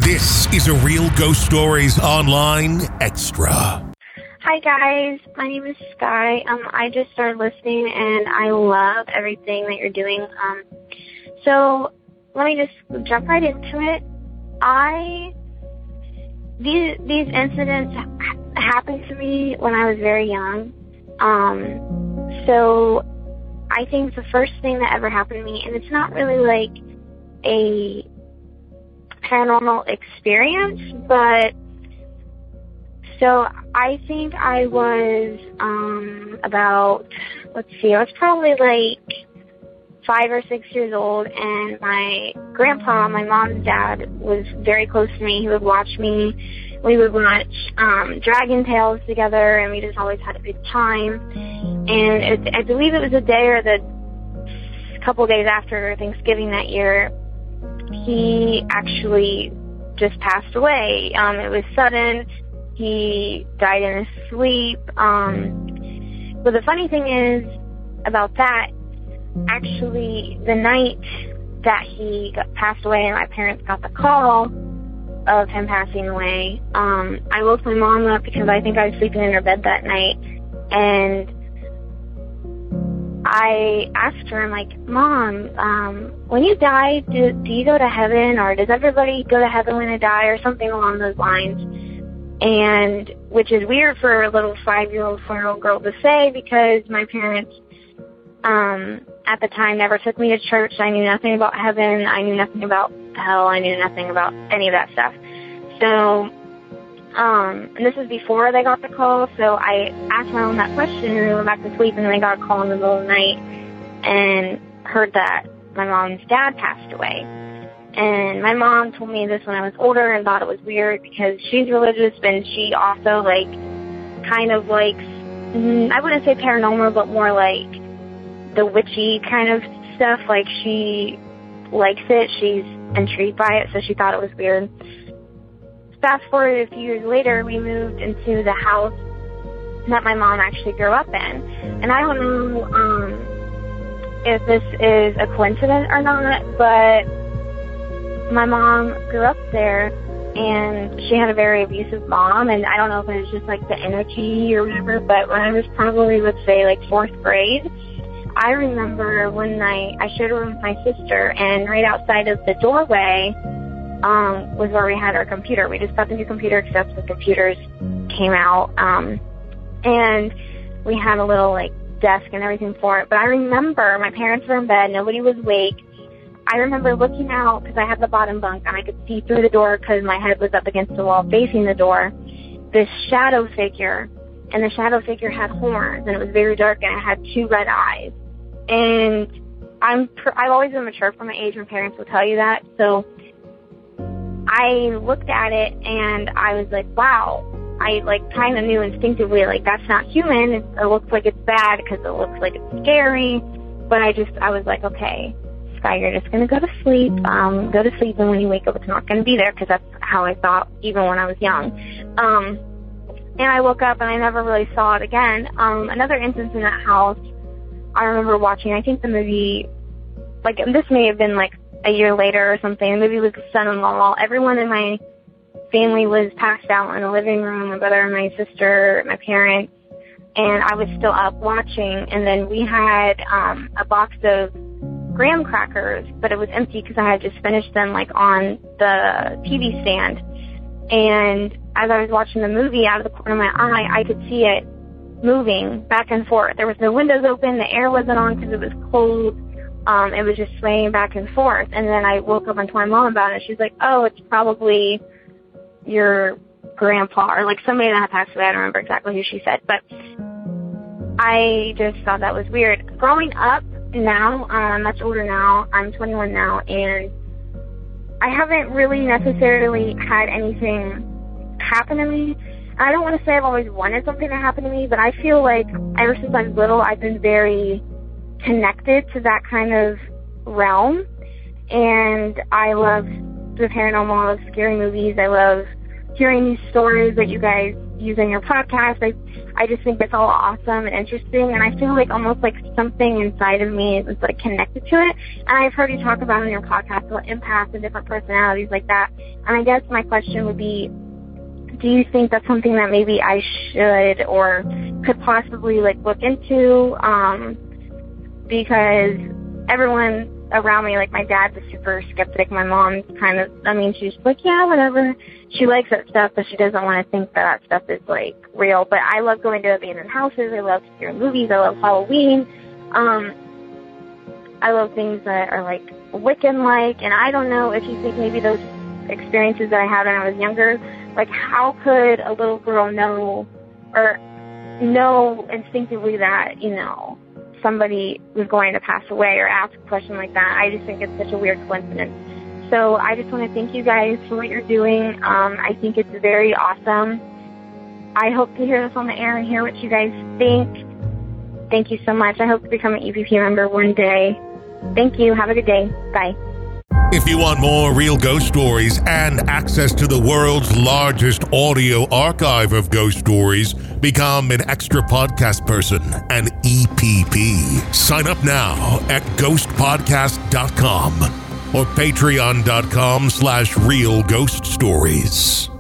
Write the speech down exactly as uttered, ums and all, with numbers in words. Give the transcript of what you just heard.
This is a Real Ghost Stories Online Extra. Hi guys, my name is Sky. Um, I just started listening and I love everything that you're doing. Um, so let me just jump right into it. I these these incidents ha- happened to me when I was very young. Um, so I think the first thing that ever happened to me, and it's not really like a paranormal experience, but so I think I was um, about, let's see, I was probably like five or six years old, and my grandpa, my mom's dad, was very close to me. He would watch me. We would watch um, Dragon Tales together, and we just always had a good time. And it, I believe it was the day or the couple days after Thanksgiving that year, he actually just passed away. Um, it was sudden. He died in his sleep. Um, but the funny thing is about that, actually, the night that he got, passed away and my parents got the call of him passing away, um, I woke my mom up because I think I was sleeping in her bed that night. And I asked her, I'm like, Mom, um, when you die, do, do you go to heaven, or does everybody go to heaven when they die, or something along those lines? And, which is weird for a little five-year-old, four-year-old girl to say, because my parents, um, at the time never took me to church. I knew nothing about heaven. I knew nothing about hell. I knew nothing about any of that stuff. So, Um, and this was before they got the call, so I asked my mom that question, and we went back to sleep, and they got a call in the middle of the night, and heard that my mom's dad passed away. And my mom told me this when I was older, and thought it was weird, because she's religious, and she also, like, kind of likes, I wouldn't say paranormal, but more like the witchy kind of stuff. Like, she likes it, she's intrigued by it, so she thought it was weird. Fast forward a few years later, we moved into the house that my mom actually grew up in. And I don't know um, if this is a coincidence or not, but my mom grew up there, and she had a very abusive mom, and I don't know if it was just like the energy or whatever, but when I was probably, let's say, like fourth grade, I remember one night I shared a room with my sister, and right outside of the doorway Um, was where we had our computer. We just got the new computer, except the computers came out, um, and we had a little, like, desk and everything for it. But I remember my parents were in bed, nobody was awake. I remember looking out, because I had the bottom bunk, and I could see through the door because my head was up against the wall facing the door, this shadow figure, and the shadow figure had horns, and it was very dark, and it had two red eyes. And I'm pr- I've always been mature for my age. My parents will tell you that, so I looked at it, and I was like, wow. I, like, kind of knew instinctively, like, that's not human. It, it looks like it's bad because it looks like it's scary. But I just, I was like, okay, Sky, you're just going to go to sleep. Um, go to sleep, and when you wake up, it's not going to be there, because that's how I thought even when I was young. Um, and I woke up, and I never really saw it again. Um, another instance in that house, I remember watching, I think the movie, like, this may have been, like, a year later or something. The movie was Son-in-Law. Everyone in my family was passed out in the living room, my brother and my sister, my parents, and I was still up watching. And then we had um, a box of graham crackers, but it was empty because I had just finished them, like, on the T V stand. And as I was watching the movie, out of the corner of my eye, I could see it moving back and forth. There was no windows open. The air wasn't on because it was cold. Um, it was just swaying back and forth. And then I woke up and told my mom about it. She's like, oh, it's probably your grandpa, or like somebody that had passed away. I don't remember exactly who she said. But I just thought that was weird. Growing up now, um, I'm much older now. I'm twenty-one now. And I haven't really necessarily had anything happen to me. I don't want to say I've always wanted something to happen to me, but I feel like ever since I was little, I've been very connected to that kind of realm, and I love the paranormal, I love scary movies, I love hearing these stories that you guys use in your podcast. I I just think it's all awesome and interesting, and I feel like almost like something inside of me is like connected to it. And I've heard you talk about in your podcast about empaths and different personalities like that. And I guess my question would be, do you think that's something that maybe I should or could possibly like look into? Um, because everyone around me, like my dad's a super skeptic. My mom's kind of, I mean, she's like, yeah, whatever. She likes that stuff, but she doesn't want to think that that stuff is like real. But I love going to abandoned houses. I love scary movies. I love Halloween. Um, I love things that are like Wiccan-like. And I don't know if you think maybe those experiences that I had when I was younger, like how could a little girl know or know instinctively that, you know, somebody was going to pass away or ask a question like that? I just think it's such a weird coincidence. So I just want to thank you guys for what you're doing. Um, I think it's very awesome. I hope to hear this on the air and hear what you guys think. Thank you so much. I hope to become an E P P member one day. Thank you. Have a good day. Bye. If you want more real ghost stories and access to the world's largest audio archive of ghost stories, become an extra podcast person, an E P P. Sign up now at ghost podcast dot com or patreon dot com slash real ghost stories.